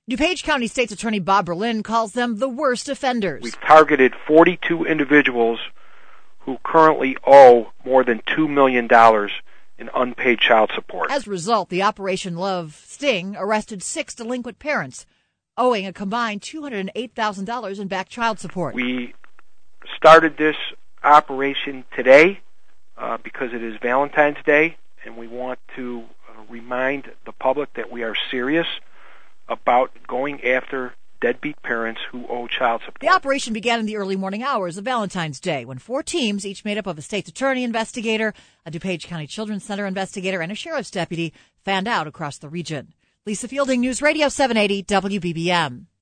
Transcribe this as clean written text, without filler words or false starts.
DuPage County State's Attorney Bob Berlin calls them the worst offenders. We've targeted 42 individuals who currently owe more than $2 million in unpaid child support. As a result, the Operation Love sting arrested 6 delinquent parents, owing a combined $208,000 in back child support. We started this operation today because it is Valentine's Day, and we want to remind the public that we are serious about going after deadbeat parents who owe child support. The operation began in the early morning hours of Valentine's Day when 4 teams, each made up of a state's attorney investigator, a DuPage County Children's Center investigator, and a sheriff's deputy, fanned out across the region. Lisa Fielding, News Radio 780 WBBM.